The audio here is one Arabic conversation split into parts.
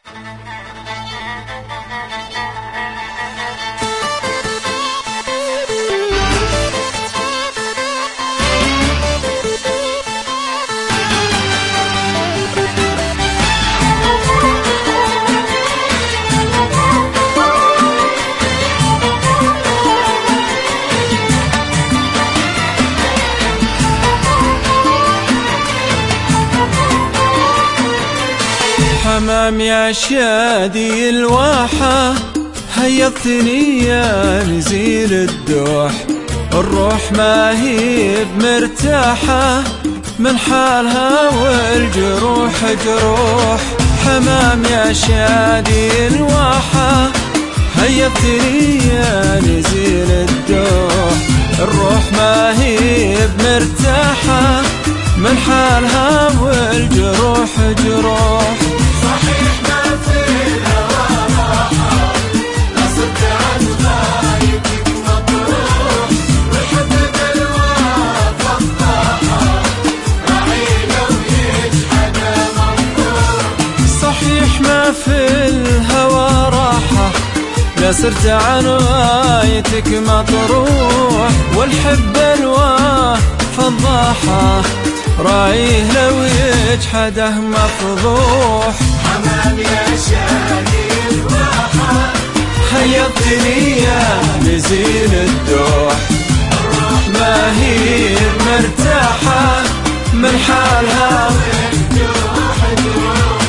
حمام يا شادي الواحة، هيضتني يا نزيل الدوح. الروح ما هي بمرتاحة من حالها والجروح جروح. حمام يا شادي الواحة، هيضتني يا نزيل الدوح. الروح ما هي بمرتاحة من حالها والجروح جروح. صحيح ما في الهوى راحة، لا صدت عن غايتك مطروح. والحب بالوفا فضاحة، راعي لو يجحد ممدوح. صحيح ما في الهوى راحة، لا صرت عن غايتك مطروح. والحب الوفا فضاحة، راعيه لو يجحده مفضوح. حمام يا شادي الواحة، هيضتني يا نزيل الدوح. الروح ما هي مرتاحة من حالها والجروح جروح.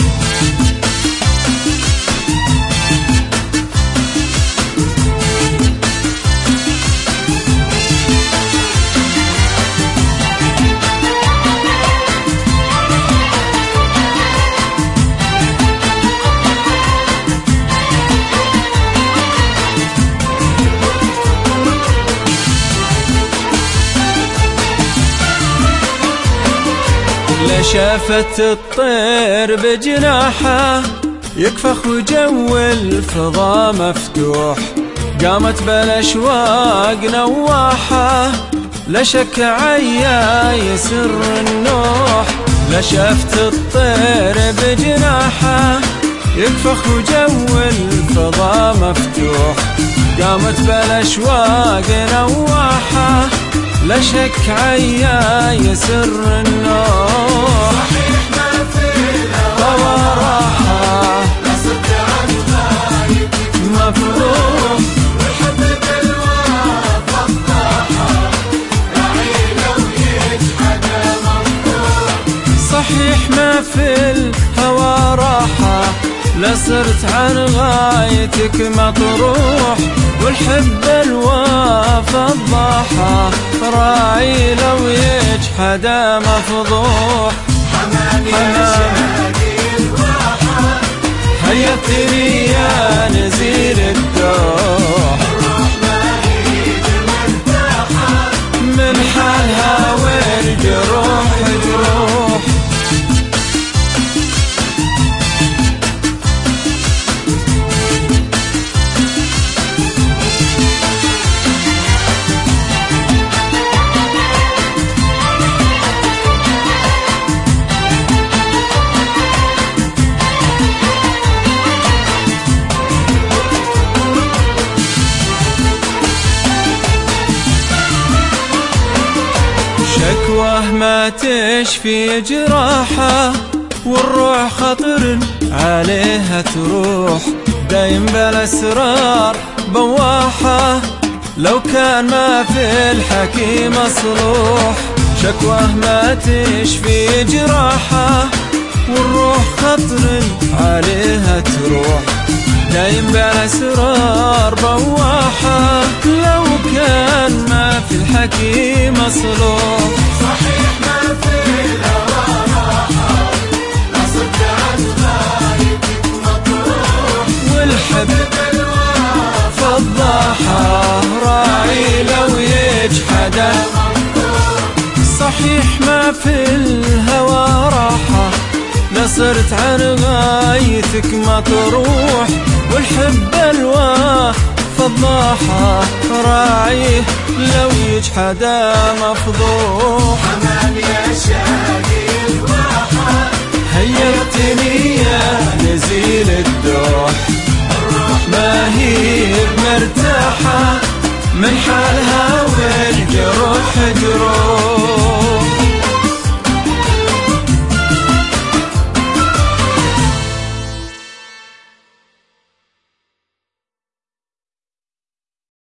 لا شافت الطير بجناحه يكفخ وجو الفضا مفتوح. قامت بالاشواق نواحه، لا شك عيا يسر النوح. لا شافت الطير بجناحه يكفخ وجو الفضا مفتوح. قامت بالاشواق نواحه، لا شك عيا يسر النوح. صحيح ما في الهوى راحة، لا صدت عن غايتك مفروح. والحب بالوفا فضاحة، راعي لو يجحد ممدوح. صحيح ما في الهوى راحة، لا صرت عن غايتك مطروح. والحب الوفا فضاحة، راعي لو يجحد مفضوح. حمام يا شادي الواحة، هيضتني يا نزيل الدوح. الروح ما هي مرتاحة من حالها والجروح جروح. شكواه ما تشفي جراحه، والروح خطر عليها تروح. دايم بالاسرار بواحه، لو كان ما في الحكي مصلوح. شكواه ما تشفي جراحه، والروح خطر عليها تروح. دايم بالاسرار بواحه، لو كان ما في الحكي مصلوح. صحيح ما في الهوى راحة، لا صدت عن غايتك مطروح. والحب بالوفا فضاحة، راعي لو يجحده ممدوح. صحيح ما في الهوى راحة، لا صرت عن غايتك مطروح. والحب الوفا فضاحة، راعيه لو يجحده مفضوح. حمام يا شادي الواحة، هيضتني